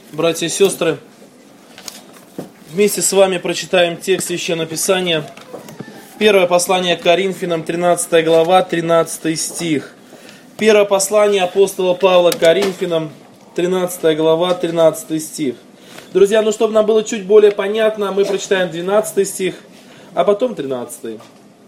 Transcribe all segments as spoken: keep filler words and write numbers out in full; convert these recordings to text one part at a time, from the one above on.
Братья и сестры, вместе с вами прочитаем текст Священного Писания. Первое послание к Коринфянам, тринадцатая глава, тринадцатый стих. Первое послание апостола Павла к Коринфянам, тринадцатая глава, тринадцатый стих. Друзья, ну чтобы нам было чуть более понятно, мы прочитаем двенадцатый стих, а потом тринадцатый.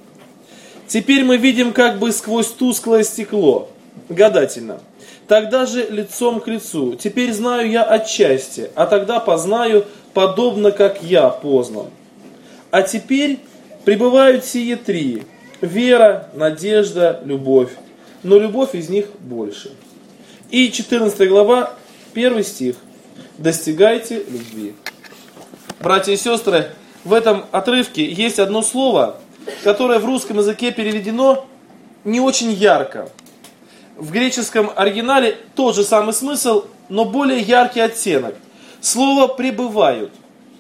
«Теперь мы видим как бы сквозь тусклое стекло, гадательно. Тогда же лицом к лицу. Теперь знаю я отчасти, а тогда познаю, подобно как я познан. А теперь пребывают сие три: вера, надежда, любовь. Но любовь из них больше». И четырнадцатая глава, первый стих. «Достигайте любви». Братья и сестры, в этом отрывке есть одно слово, которое в русском языке переведено не очень ярко. В греческом оригинале тот же самый смысл, но более яркий оттенок. Слово «пребывают».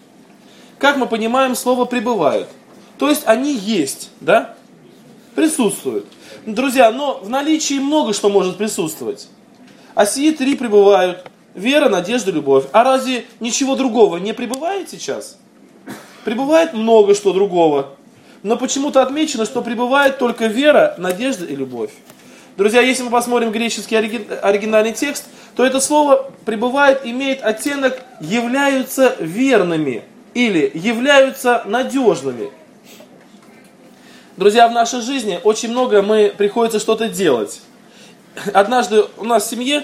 Как мы понимаем, слово «пребывают»? То есть они есть, да? Присутствуют. Друзья, но в наличии много что может присутствовать. А сии три пребывают. Вера, надежда, любовь. А разве ничего другого не пребывает сейчас? Пребывает много что другого. Но почему-то отмечено, что пребывает только вера, надежда и любовь. Друзья, если мы посмотрим греческий оригинальный текст, то это слово «пребывает» имеет оттенок «являются верными» или «являются надежными». Друзья, в нашей жизни очень много мы приходится что-то делать. Однажды у нас в семье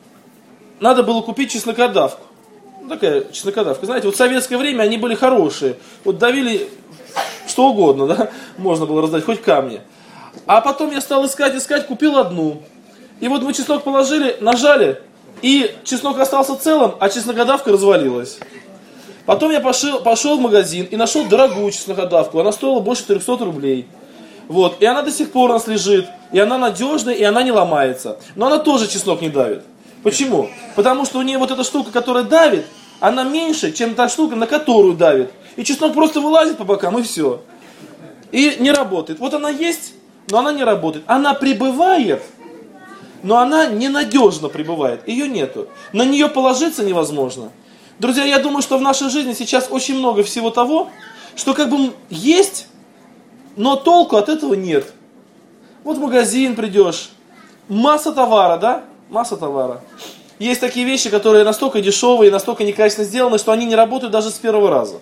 надо было купить чеснокодавку. Ну, такая чеснокодавка. Знаете, вот в советское время они были хорошие. Вот давили что угодно, да, можно было раздать, хоть камни. А потом я стал искать, искать, купил одну. И вот мы чеснок положили, нажали, и чеснок остался целым, а чеснокодавка развалилась. Потом я пошел, пошел в магазин и нашел дорогую чеснокодавку. Она стоила больше трехсот рублей. Вот. И она до сих пор у нас лежит. И она надежная, и она не ломается. Но она тоже чеснок не давит. Почему? Потому что у нее вот эта штука, которая давит, она меньше, чем та штука, на которую давит. И чеснок просто вылазит по бокам, и все. И не работает. Вот она есть, но она не работает. Она пребывает, но она ненадежно пребывает. Ее нету. На нее положиться невозможно. Друзья, я думаю, что в нашей жизни сейчас очень много всего того, что как бы есть, но толку от этого нет. Вот в магазин придешь, масса товара, да? Масса товара. Есть такие вещи, которые настолько дешевые, настолько некачественно сделаны, что они не работают даже с первого раза.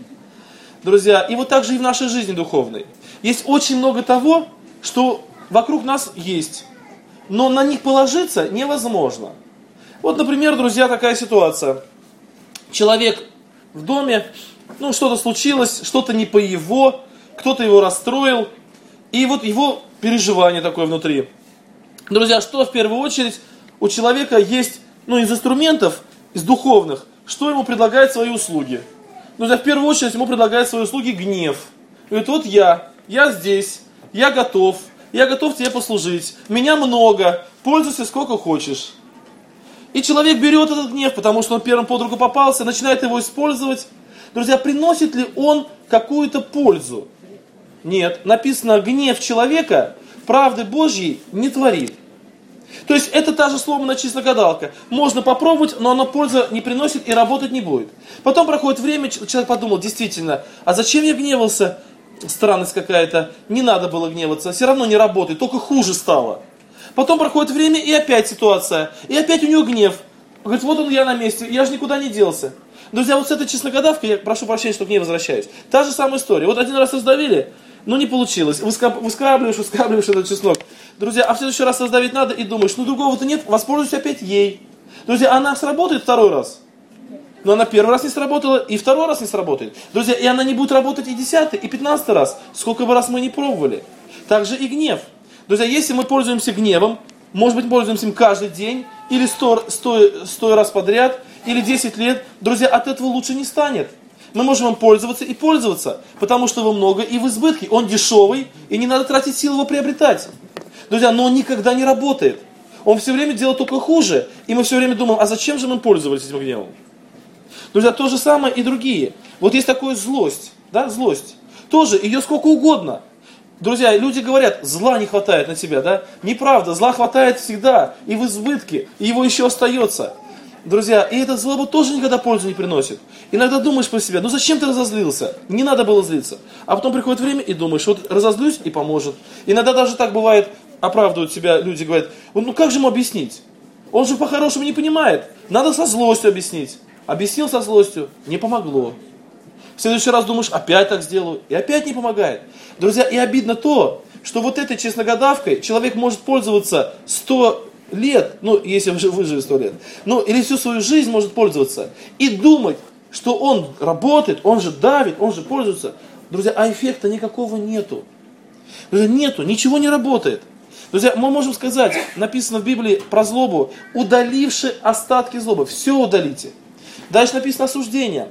Друзья, и вот так же и в нашей жизни духовной. Есть очень много того, что вокруг нас есть, но на них положиться невозможно. Вот, например, друзья, такая ситуация. Человек в доме, ну, что-то случилось, что-то не по его, кто-то его расстроил, и вот его переживание такое внутри. Друзья, что в первую очередь у человека есть, ну, из инструментов, из духовных, что ему предлагает свои услуги? Друзья, в первую очередь ему предлагает свои услуги гнев. Говорит, вот я, я здесь, я готов, я готов тебе послужить, меня много, пользуйся сколько хочешь. И человек берет этот гнев, потому что он первым под руку попался, начинает его использовать. Друзья, приносит ли он какую-то пользу? Нет, написано, гнев человека правды Божьей не творит. То есть это та же сломанная чеснокодавка. Можно попробовать, но она пользы не приносит и работать не будет. Потом проходит время, человек подумал, действительно, а зачем я гневался? Странность какая-то, не надо было гневаться, все равно не работает, только хуже стало. Потом проходит время и опять ситуация, и опять у него гнев. Говорит, вот он я на месте, я же никуда не делся. Друзья, вот с этой чеснокодавкой, я прошу прощения, что к ней возвращаюсь, та же самая история. Вот один раз раздавили, но не получилось. Выскрабливаешь, выскрабливаешь этот чеснок. Друзья, а в следующий раз раздавить надо и думаешь, ну другого-то нет, воспользуйся опять ей. Друзья, она сработает второй раз. Но она первый раз не сработала, и второй раз не сработает. Друзья, и она не будет работать и десятый, и пятнадцатый раз. Сколько бы раз мы не пробовали. Так же и гнев. Друзья, если мы пользуемся гневом, может быть, пользуемся им каждый день, или сто, сто, сто раз подряд, или десять лет, друзья, от этого лучше не станет. Мы можем им пользоваться и пользоваться, потому что его много и в избытке. Он дешевый, и не надо тратить силы его приобретать. Друзья, но он никогда не работает. Он все время делает только хуже, и мы все время думаем, а зачем же мы пользовались этим гневом? Друзья, то же самое и другие. Вот есть такая злость, да, злость. Тоже ее сколько угодно. Друзья, люди говорят, зла не хватает на тебя, да? Неправда, зла хватает всегда, и в избытке, и его еще остается. Друзья, и эта злоба тоже никогда пользу не приносит. Иногда думаешь про себя, ну зачем ты разозлился? Не надо было злиться. А потом приходит время и думаешь, вот разозлюсь и поможет. Иногда даже так бывает, оправдывают себя люди, говорят, ну как же ему объяснить? Он же по-хорошему не понимает. Надо со злостью объяснить. Объяснил со злостью, не помогло. В следующий раз думаешь, опять так сделаю, и опять не помогает. Друзья, и обидно то, что вот этой честногадавкой человек может пользоваться сто лет, ну, если уже выживет сто лет, ну, или всю свою жизнь может пользоваться, и думать, что он работает, он же давит, он же пользуется. Друзья, а эффекта никакого нету. Друзья, нету, ничего не работает. Друзья, мы можем сказать, написано в Библии про злобу, удаливши остатки злобы, все удалите. Дальше написано осуждение.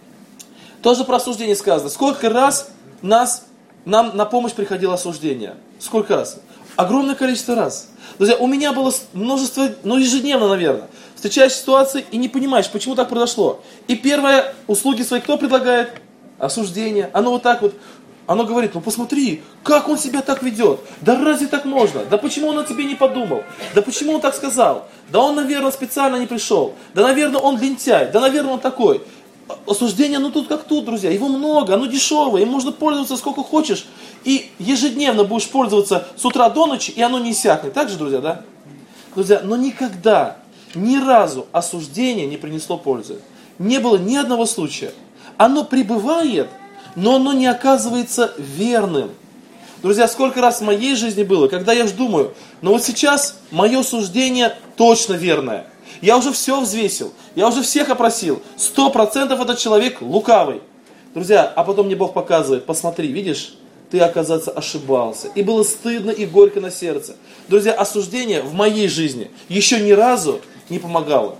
Тоже про осуждение сказано. Сколько раз нас, нам на помощь приходило осуждение? Сколько раз? Огромное количество раз. Друзья, у меня было множество, ну ежедневно, наверное, встречаешь ситуации и не понимаешь, почему так произошло. И первое, услуги свои кто предлагает? Осуждение. Оно вот так вот, оно говорит, ну посмотри, как он себя так ведет. Да разве так можно? Да почему он о тебе не подумал? Да почему он так сказал? Да он, наверное, специально не пришел. Да, наверное, он лентяй. Да, наверное, он такой. Осуждение, ну тут как тут, друзья, его много, оно дешевое, им можно пользоваться сколько хочешь, и ежедневно будешь пользоваться с утра до ночи, и оно не иссякнет. Так же, друзья, да? Друзья, но никогда, ни разу осуждение не принесло пользы. Не было ни одного случая. Оно пребывает, но оно не оказывается верным. Друзья, сколько раз в моей жизни было, когда я же думаю, ну вот сейчас мое суждение точно верное. Я уже все взвесил, я уже всех опросил. Сто процентов этот человек лукавый. Друзья, а потом мне Бог показывает, посмотри, видишь, ты, оказывается, ошибался. И было стыдно и горько на сердце. Друзья, осуждение в моей жизни еще ни разу не помогало.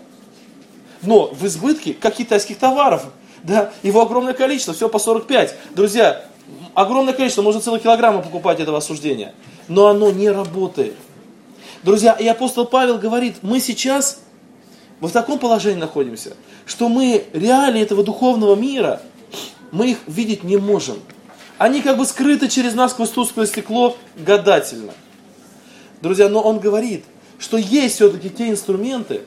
Но в избытке, как китайских товаров, да, его огромное количество, все по сорок пять. Друзья, огромное количество, можно целый килограмм покупать этого осуждения. Но оно не работает. Друзья, и апостол Павел говорит, мы сейчас... Мы в таком положении находимся, что мы реалии этого духовного мира, мы их видеть не можем. Они как бы скрыты через нас сквозь тусклое стекло гадательно. Друзья, но он говорит, что есть все-таки те инструменты,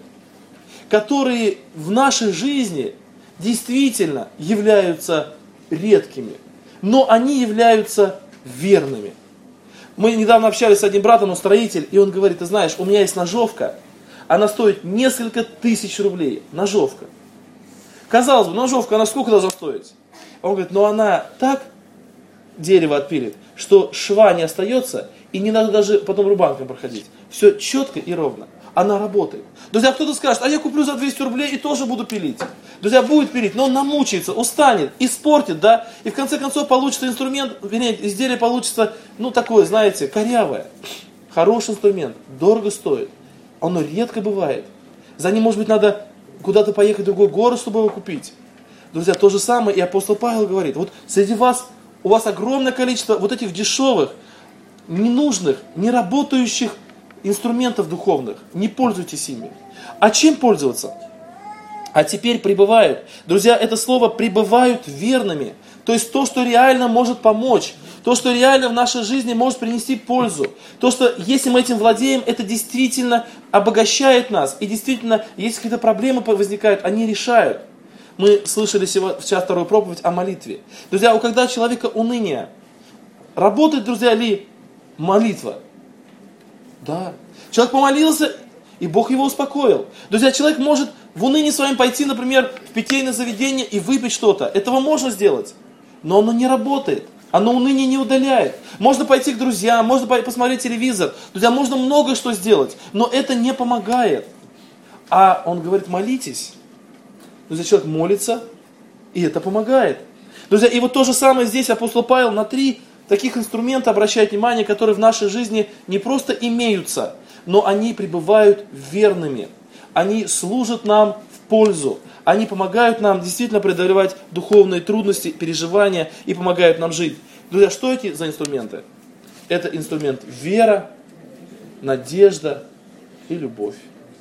которые в нашей жизни действительно являются редкими, но они являются верными. Мы недавно общались с одним братом, он строитель, и он говорит, ты знаешь, у меня есть ножовка, она стоит несколько тысяч рублей. Ножовка. Казалось бы, ножовка, она сколько должна стоить? Он говорит, но она так дерево отпилит, что шва не остается, и не надо даже потом рубанком проходить. Все четко и ровно. Она работает. Друзья, кто-то скажет, а я куплю за двести рублей и тоже буду пилить. Друзья, будет пилить, но он намучается, устанет, испортит, да, и в конце концов получится инструмент, вернее, изделие получится, ну, такое, знаете, корявое. Хороший инструмент, дорого стоит. Оно редко бывает. За ним, может быть, надо куда-то поехать в другой город, чтобы его купить. Друзья, то же самое и апостол Павел говорит. Вот среди вас, у вас огромное количество вот этих дешевых, ненужных, неработающих инструментов духовных. Не пользуйтесь ими. А чем пользоваться? А теперь пребывают. Друзья, это слово пребывают верными. То есть то, что реально может помочь. То, что реально в нашей жизни может принести пользу. То, что если мы этим владеем, это действительно обогащает нас. И действительно, если какие-то проблемы возникают, они решают. Мы слышали сейчас вторую проповедь о молитве. Друзья, когда у человека уныние, работает, друзья, ли молитва? Да. Человек помолился, и Бог его успокоил. Друзья, человек может в унынии своем пойти, например, в питейное заведение и выпить что-то. Этого можно сделать. Но оно не работает. Оно уныние не удаляет. Можно пойти к друзьям, можно посмотреть телевизор. Друзья, можно много что сделать, но это не помогает. А он говорит, молитесь. Друзья, человек молится, и это помогает. Друзья, и вот то же самое здесь апостол Павел на три таких инструмента обращает внимание, которые в нашей жизни не просто имеются, но они пребывают верными. Они служат нам в пользу. Они помогают нам действительно преодолевать духовные трудности, переживания и помогают нам жить. Друзья, что эти за инструменты? Это инструмент вера, надежда и любовь.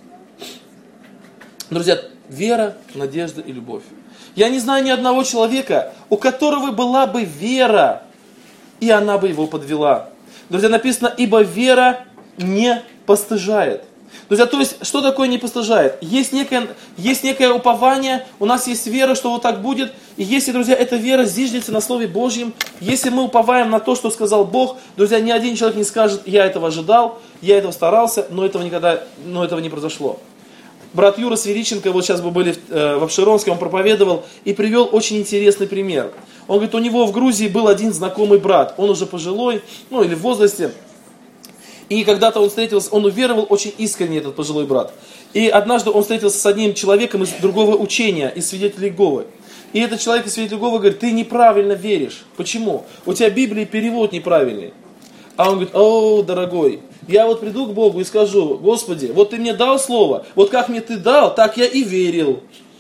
Друзья, вера, надежда и любовь. Я не знаю ни одного человека, у которого была бы вера, и она бы его подвела. Друзья, написано, ибо вера не постыжает. Друзья, то есть, что такое не постыжает? Есть некое, есть некое упование, у нас есть вера, что вот так будет. И если, друзья, эта вера зиждется на Слове Божьем, если мы уповаем на то, что сказал Бог, друзья, ни один человек не скажет, я этого ожидал, я этого старался, но этого никогда, но этого не произошло. Брат Юра Свириченко, вот сейчас мы были в Обширонске, он проповедовал и привел очень интересный пример. Он говорит, у него в Грузии был один знакомый брат, он уже пожилой, ну или в возрасте. И когда-то он встретился, он уверовал очень искренне, этот пожилой брат. И однажды он встретился с одним человеком из другого учения, из свидетелей Иеговы. И этот человек из свидетелей Иеговы говорит, ты неправильно веришь. Почему? У тебя в Библии перевод неправильный. А он говорит, о, дорогой, я вот приду к Богу и скажу, Господи, вот ты мне дал слово, вот как мне ты дал, так я и верил.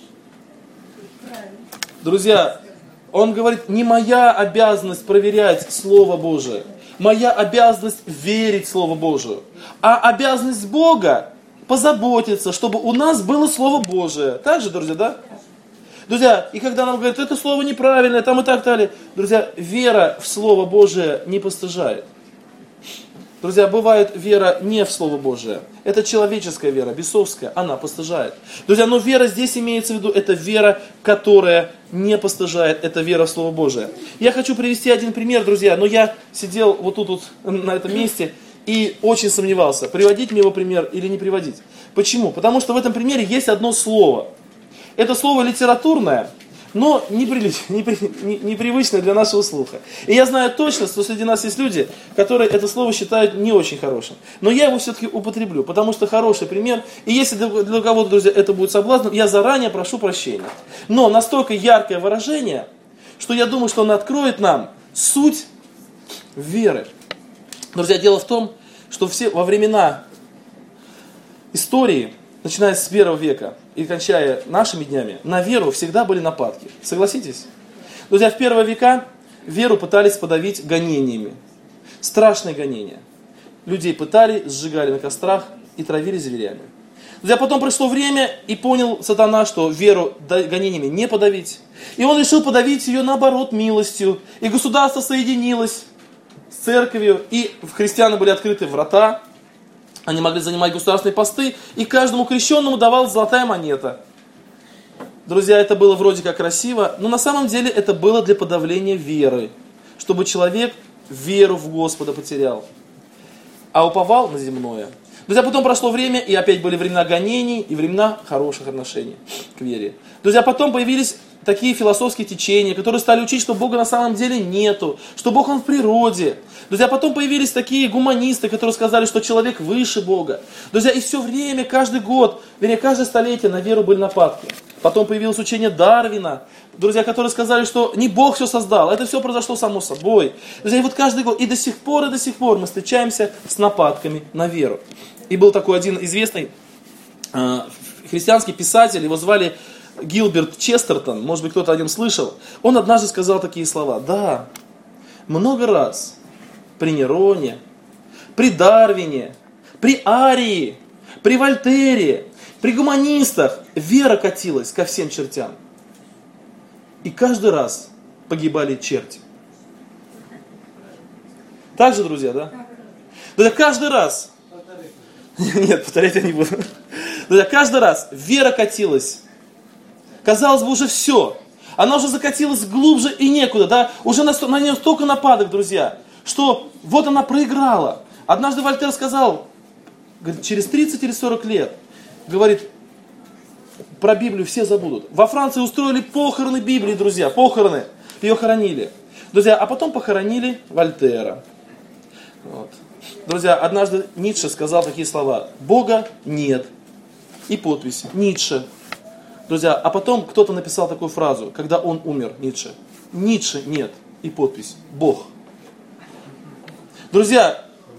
Друзья, он говорит, не моя обязанность проверять Слово Божие. Моя обязанность верить Слову Божию. А обязанность Бога позаботиться, чтобы у нас было Слово Божие. Так же, друзья, да? Друзья, и когда нам говорят, это слово неправильное, там и так далее. Друзья, вера в Слово Божие не постыжает. Друзья, бывает вера не в Слово Божие. Это человеческая вера, бесовская, она постыжает. Друзья, но вера здесь имеется в виду, это вера, которая не постыжает, это вера в Слово Божие. Я хочу привести один пример, друзья, но я сидел вот тут вот, на этом месте и очень сомневался, приводить мне его пример или не приводить. Почему? Потому что в этом примере есть одно слово. Это слово литературное, но непривычное для нашего слуха. И я знаю точно, что среди нас есть люди, которые это слово считают не очень хорошим. Но я его все-таки употреблю, потому что хороший пример. И если для кого-то, друзья, это будет соблазном, я заранее прошу прощения. Но настолько яркое выражение, что я думаю, что оно откроет нам суть веры. Друзья, дело в том, что все во времена истории, начиная с первого века и кончая нашими днями, на веру всегда были нападки. Согласитесь? Друзья, в первые века веру пытались подавить гонениями. Страшные гонения. Людей пытали, сжигали на кострах и травили зверями. Друзья, потом пришло время, и понял сатана, что веру гонениями не подавить. И он решил подавить ее, наоборот, милостью. И государство соединилось с церковью, и в христиан были открыты врата. Они могли занимать государственные посты, и каждому крещенному давалась золотая монета. Друзья, это было вроде как красиво, но на самом деле это было для подавления веры, чтобы человек веру в Господа потерял, а уповал на земное. Друзья, потом прошло время, и опять были времена гонений и времена хороших отношений к вере. Друзья, потом появились такие философские течения, которые стали учить, что Бога на самом деле нету, что Бог Он в природе. Друзья, потом появились такие гуманисты, которые сказали, что человек выше Бога. Друзья, и все время, каждый год, вернее, каждое столетие на веру были нападки. Потом появилось учение Дарвина, друзья, которые сказали, что не Бог все создал, это все произошло само собой. Друзья, и вот каждый год, и до сих пор, и до сих пор мы встречаемся с нападками на веру. И был такой один известный э, христианский писатель, его звали Гилберт Честертон, может быть, кто-то о нем слышал. Он однажды сказал такие слова: да, много раз при Нероне, при Дарвине, при Арии, при Вольтере, при гуманистах вера катилась ко всем чертям. И каждый раз погибали черти. Так же, друзья, да? Да, каждый раз. Нет, повторять я не буду. Да, каждый раз вера катилась. Казалось бы, уже все. Она уже закатилась глубже и некуда. Да? Уже на, на нее столько нападок, друзья, что вот она проиграла. Однажды Вольтер сказал, говорит, через тридцать или сорок лет, говорит, про Библию все забудут. Во Франции устроили похороны Библии, друзья, похороны. Ее хоронили. Друзья, а потом похоронили Вольтера. Вот. Друзья, однажды Ницше сказал такие слова: Бога нет. И подпись: Ницше. Друзья, а потом кто-то написал такую фразу, когда он умер, Ницше. Ницше нет. И подпись: Бог. Друзья,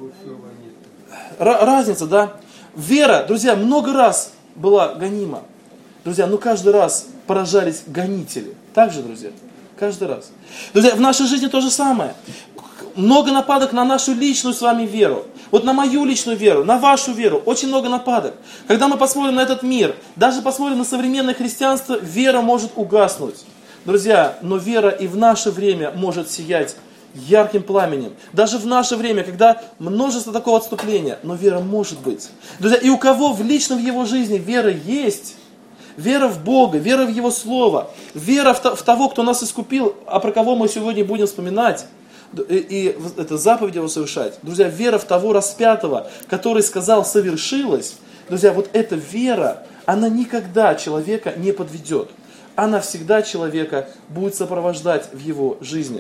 разница, да? Вера, друзья, много раз была гонима. Друзья, ну каждый раз поражались гонители. Так же, друзья? Каждый раз. Друзья, в нашей жизни то же самое. Много нападок на нашу личную с вами веру. Вот на мою личную веру, на вашу веру. Очень много нападок. Когда мы посмотрим на этот мир, даже посмотрим на современное христианство, вера может угаснуть. Друзья, но вера и в наше время может сиять ярким пламенем. Даже в наше время, когда множество такого отступления, но вера может быть. Друзья, и у кого в личном в его жизни вера есть, вера в Бога, вера в Его Слово, вера в, в того, кто нас искупил, а про кого мы сегодня будем вспоминать, и, и это заповедь Его совершать. Друзья, вера в того распятого, который сказал «совершилось», друзья, вот эта вера, она никогда человека не подведет. Она всегда человека будет сопровождать в его жизни.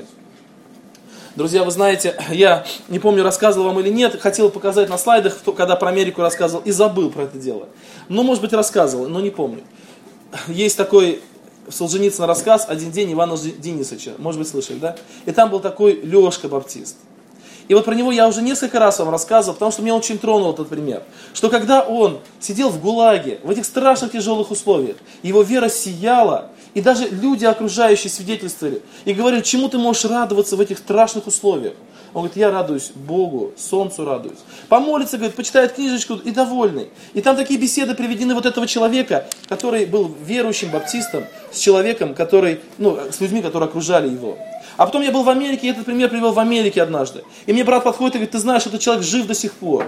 Друзья, вы знаете, я не помню, рассказывал вам или нет, хотел показать на слайдах, когда про Америку рассказывал, и забыл про это дело. Ну, может быть, рассказывал, но не помню. Есть такой Солженицын рассказ «Один день Ивана Денисовича». Может быть, слышали, да? И там был такой Лешка Баптист. И вот про него я уже несколько раз вам рассказывал, потому что меня очень тронул этот пример. Что когда он сидел в ГУЛАГе, в этих страшных тяжелых условиях, его вера сияла, и даже люди окружающие свидетельствовали, и говорили, чему ты можешь радоваться в этих страшных условиях. Он говорит, я радуюсь Богу, солнцу радуюсь. Помолится, говорит, почитает книжечку и довольный. И там такие беседы приведены вот этого человека, который был верующим баптистом, с человеком, который, ну, с людьми, которые окружали его. А потом я был в Америке, и этот пример привел в Америке однажды. И мне брат подходит и говорит, ты знаешь, этот человек жив до сих пор.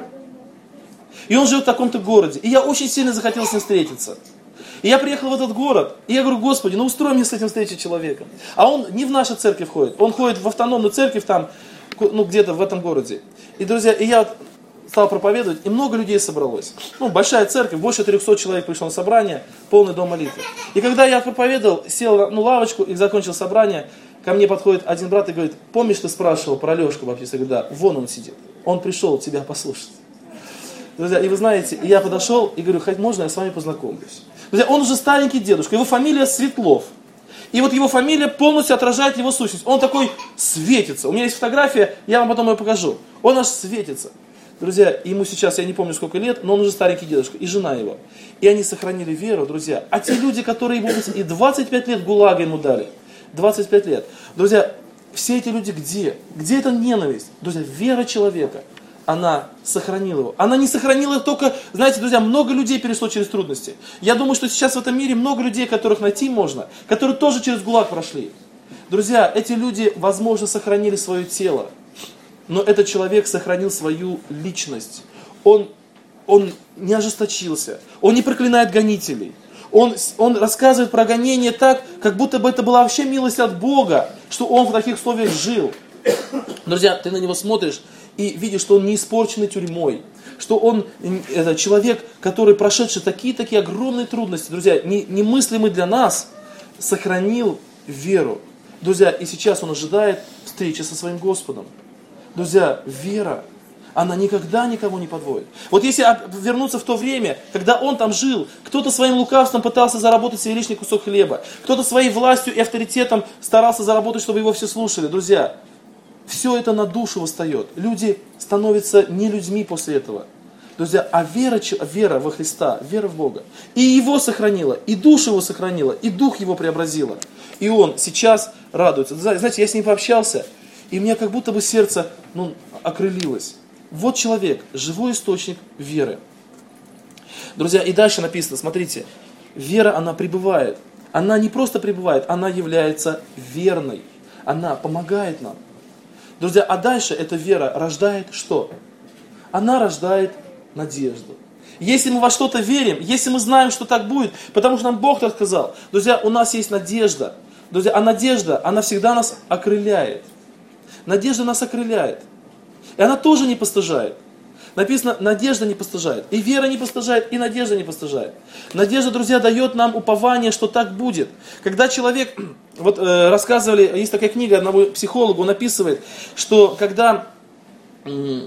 И он живет в таком-то городе. И я очень сильно захотел с ним встретиться. И я приехал в этот город, и я говорю, Господи, ну устрой мне с этим встречу человеком. А он не в нашу церковь ходит, он ходит в автономную церковь там, ну где-то в этом городе. И, друзья, и я стал проповедовать, и много людей собралось. Ну, большая церковь, больше трехсот человек пришло на собрание, полный дом молитвы. И когда я проповедовал, сел на ну, лавочку и закончил собрание, ко мне подходит один брат и говорит, помнишь, ты спрашивал про Лешку Баптиста? Я говорю, да, вон он сидит, он пришел тебя послушать. Друзья, и вы знаете, я подошел и говорю, хоть можно я с вами познакомлюсь? Друзья, он уже старенький дедушка, его фамилия Светлов. И вот его фамилия полностью отражает его сущность. Он такой светится. У меня есть фотография, я вам потом ее покажу. Он аж светится. Друзья, ему сейчас, я не помню сколько лет, но он уже старенький дедушка, и жена его. И они сохранили веру, друзья. А те люди, которые ему и двадцать пять лет ГУЛАГа ему дали, двадцать пять лет. Друзья, все эти люди где? Где эта ненависть? Друзья, вера человека, она сохранила его. Она не сохранила только, знаете, друзья, много людей перешло через трудности. Я думаю, что сейчас в этом мире много людей, которых найти можно, которые тоже через ГУЛАГ прошли. Друзья, эти люди, возможно, сохранили свое тело, но этот человек сохранил свою личность. Он, он не ожесточился, он не проклинает гонителей. Он, он рассказывает про гонение так, как будто бы это была вообще милость от Бога, что он в таких условиях жил. Друзья, ты на него смотришь и видишь, что он не испорченный тюрьмой, что он это, человек, который, прошедший такие-такие огромные трудности, друзья, не, немыслимый для нас, сохранил веру. Друзья, и сейчас он ожидает встречи со своим Господом. Друзья, вера, она никогда никого не подводит. Вот если вернуться в то время, когда он там жил, кто-то своим лукавством пытался заработать себе лишний кусок хлеба, кто-то своей властью и авторитетом старался заработать, чтобы его все слушали. Друзья, все это на душу восстает. Люди становятся не людьми после этого. Друзья, а вера, вера во Христа, вера в Бога, и его сохранила, и душу его сохранила, и дух его преобразила. И он сейчас радуется. Знаете, я с ним пообщался, и у меня как будто бы сердце ну, окрылилось. Вот человек, живой источник веры. Друзья, и дальше написано, смотрите, вера, она пребывает. Она не просто пребывает, она является верной. Она помогает нам. Друзья, а дальше эта вера рождает что? Она рождает надежду. Если мы во что-то верим, если мы знаем, что так будет, потому что нам Бог так сказал, друзья, у нас есть надежда. Друзья, а надежда, она всегда нас окрыляет. Надежда нас окрыляет. И она тоже не постыжает. Написано, надежда не постыжает. И вера не постыжает, и надежда не постыжает. Надежда, друзья, дает нам упование, что так будет. Когда человек, вот э, рассказывали, есть такая книга одного психолога, он описывает, что когда э,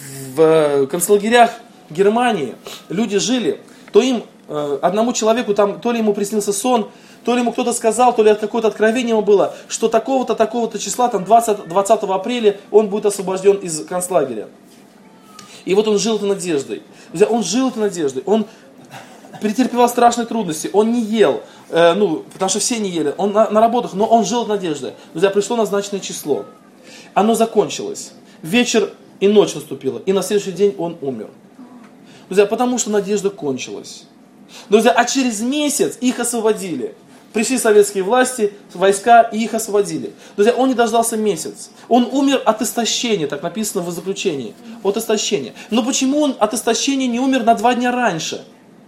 в концлагерях Германии люди жили, то им, э, одному человеку, там, то ли ему приснился сон, то ли ему кто-то сказал, то ли какое-то откровение ему было, что такого-то, такого-то числа, там двадцатого апреля он будет освобожден из концлагеря. И вот он жил этой надеждой. Друзья, он жил этой надеждой. Он претерпевал страшные трудности. Он не ел, э, ну, потому что все не ели. Он на, на работах, но он жил этой надеждой. Друзья, пришло назначенное число. Оно закончилось. Вечер и ночь наступила. И на следующий день он умер. Друзья, потому что надежда кончилась. Друзья, а через месяц их освободили. Пришли советские власти, войска, и их освободили. Друзья, он не дождался месяц. Он умер от истощения, так написано в заключении. От истощения. Но почему он от истощения не умер на два дня раньше?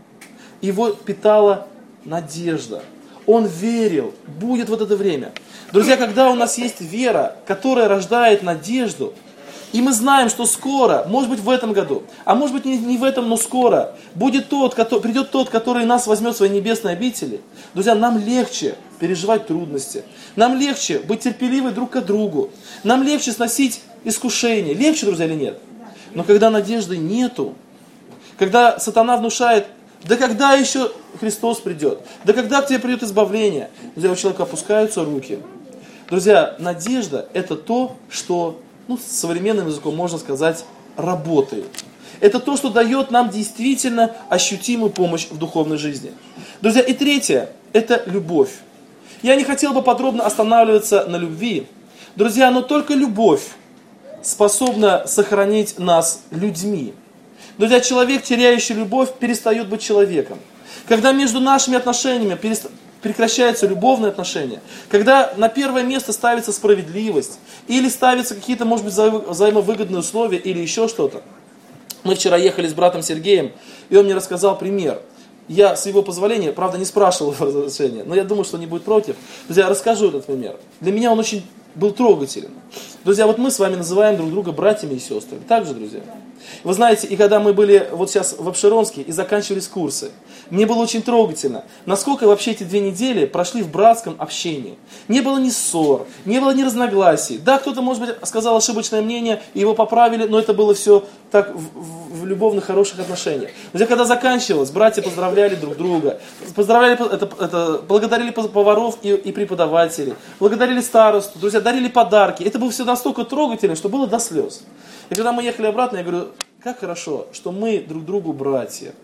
Его питала надежда. Он верил, будет вот это время. Друзья, когда у нас есть вера, которая рождает надежду, и мы знаем, что скоро, может быть в этом году, а может быть не, не в этом, но скоро, будет тот, который, придет тот, который нас возьмет в свои небесные обители. Друзья, нам легче переживать трудности. Нам легче быть терпеливы друг к другу. Нам легче сносить искушения. Легче, друзья, или нет? Но когда надежды нету, когда сатана внушает, да когда еще Христос придет, да когда к тебе придет избавление, друзья, у человека опускаются руки. Друзья, надежда это то, что, ну, современным языком можно сказать, работает. Это то, что дает нам действительно ощутимую помощь в духовной жизни. Друзья, и третье, это любовь. Я не хотел бы подробно останавливаться на любви. Друзья, но только любовь способна сохранить нас людьми. Друзья, человек, теряющий любовь, перестает быть человеком. Когда между нашими отношениями перест... прекращаются любовные отношения, когда на первое место ставится справедливость, или ставятся какие-то, может быть, взаимовыгодные условия, или еще что-то. Мы вчера ехали с братом Сергеем, и он мне рассказал пример. Я, с его позволения, правда, не спрашивал его разрешения, но я думаю, что он не будет против. Друзья, расскажу этот пример. Для меня он очень был трогателен. Друзья, вот мы с вами называем друг друга братьями и сестрами. Так же, друзья? Вы знаете, и когда мы были вот сейчас в Апшеронске и заканчивались курсы, мне было очень трогательно, насколько вообще эти две недели прошли в братском общении. Не было ни ссор, не было ни разногласий. Да, кто-то, может быть, сказал ошибочное мнение, и его поправили, но это было все так в, в, в любовных, хороших отношениях. Друзья, когда заканчивалось, братья поздравляли друг друга, поздравляли, это, это, благодарили поваров и, и преподавателей, благодарили старосту, друзья, дарили подарки. Это было все настолько трогательно, что было до слез. И когда мы ехали обратно, я говорю, как хорошо, что мы друг другу братья.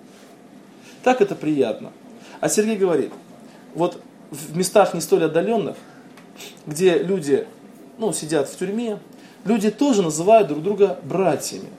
Так это приятно. А Сергей говорит, вот в местах не столь отдаленных, где люди, ну, сидят в тюрьме, люди тоже называют друг друга братьями.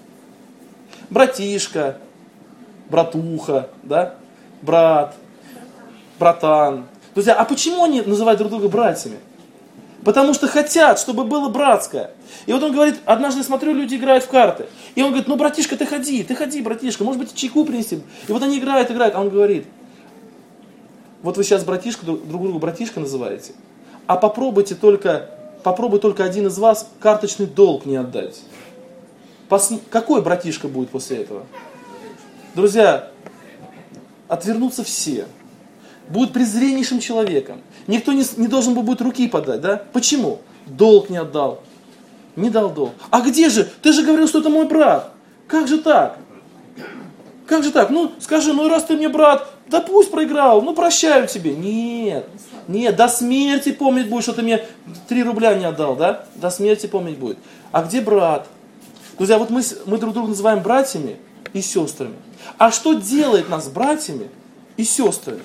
Братишка, братуха, да, брат, братан. Друзья, а почему они называют друг друга братьями? Потому что хотят, чтобы было братское. И вот он говорит, однажды смотрю, люди играют в карты. И он говорит, ну, братишка, ты ходи, ты ходи, братишка, может быть, чайку принести. И вот они играют, играют, а он говорит, вот вы сейчас братишка, друг другу братишка называете, а попробуйте только, попробуй только один из вас карточный долг не отдать. Пос... Какой братишка будет после этого? Друзья, отвернутся все. Будут презреннейшим человеком. Никто не, не должен будет руки подать, да? Почему? Долг не отдал. Не дал долг. А где же? Ты же говорил, что это мой брат. Как же так? Как же так? Ну, скажи, ну раз ты мне брат, да пусть проиграл, ну прощаю тебе. Нет, нет, до смерти помнить будет, что ты мне три рубля не отдал, да? До смерти помнить будет. А где брат? Друзья, вот мы, мы друг друга называем братьями и сестрами. А что делает нас братьями и сестрами?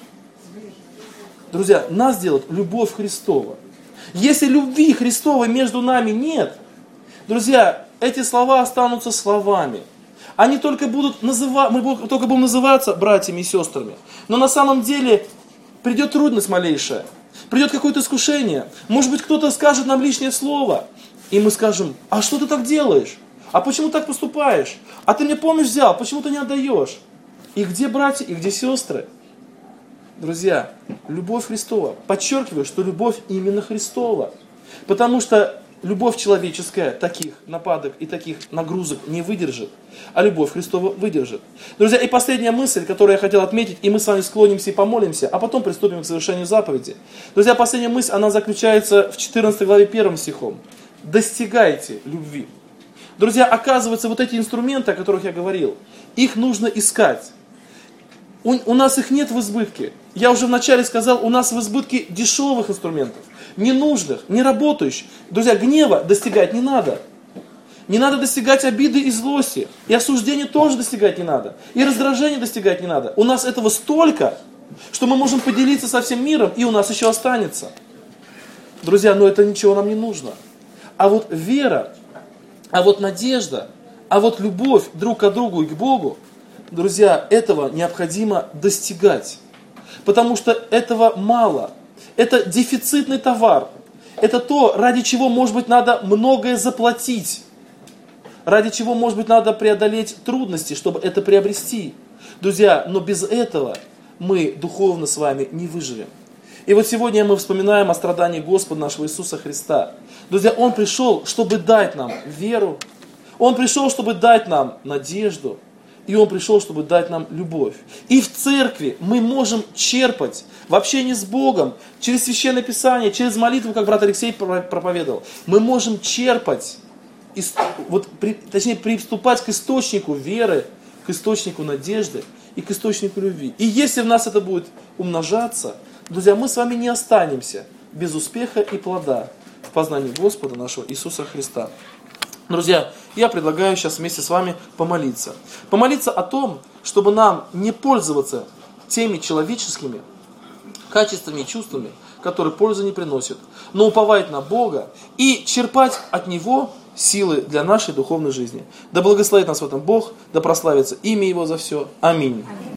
Друзья, нас делает любовь Христова. Если любви Христовой между нами нет, друзья, эти слова останутся словами. Они только будут называть, мы только будем называться братьями и сестрами. Но на самом деле придет трудность малейшая, придет какое-то искушение. Может быть, кто-то скажет нам лишнее слово, и мы скажем, а что ты так делаешь? А почему так поступаешь? А ты мне помощь взял, почему ты не отдаешь? И где братья, и где сестры? Друзья, любовь Христова. Подчеркиваю, что любовь именно Христова. Потому что любовь человеческая таких нападок и таких нагрузок не выдержит, а любовь Христова выдержит. Друзья, и последняя мысль, которую я хотел отметить, и мы с вами склонимся и помолимся, а потом приступим к совершению заповеди. Друзья, последняя мысль, она заключается в четырнадцатой главе первым стихом. Достигайте любви. Друзья, оказывается, вот эти инструменты, о которых я говорил, их нужно искать. У, у нас их нет в избытке. Я уже вначале сказал, у нас в избытке дешевых инструментов, ненужных, не работающих. Друзья, гнева достигать не надо. Не надо достигать обиды и злости. И осуждения тоже достигать не надо. И раздражения достигать не надо. У нас этого столько, что мы можем поделиться со всем миром, и у нас еще останется. Друзья, но это ничего нам не нужно. А вот вера, а вот надежда, а вот любовь друг к другу и к Богу, друзья, этого необходимо достигать. Потому что этого мало. Это дефицитный товар. Это то, ради чего, может быть, надо многое заплатить. Ради чего, может быть, надо преодолеть трудности, чтобы это приобрести. Друзья, но без этого мы духовно с вами не выживем. И вот сегодня мы вспоминаем о страдании Господа нашего Иисуса Христа. Друзья, Он пришел, чтобы дать нам веру. Он пришел, чтобы дать нам надежду. И Он пришел, чтобы дать нам любовь. И в церкви мы можем черпать в общении с Богом, через Священное Писание, через молитву, как брат Алексей проповедовал. Мы можем черпать, вот, точнее, приступать к источнику веры, к источнику надежды и к источнику любви. И если в нас это будет умножаться, друзья, мы с вами не останемся без успеха и плода в познании Господа нашего Иисуса Христа. Друзья, я предлагаю сейчас вместе с вами помолиться. Помолиться о том, чтобы нам не пользоваться теми человеческими качествами и чувствами, которые пользы не приносят, но уповать на Бога и черпать от Него силы для нашей духовной жизни. Да благословит нас в этом Бог, да прославится имя Его за все. Аминь.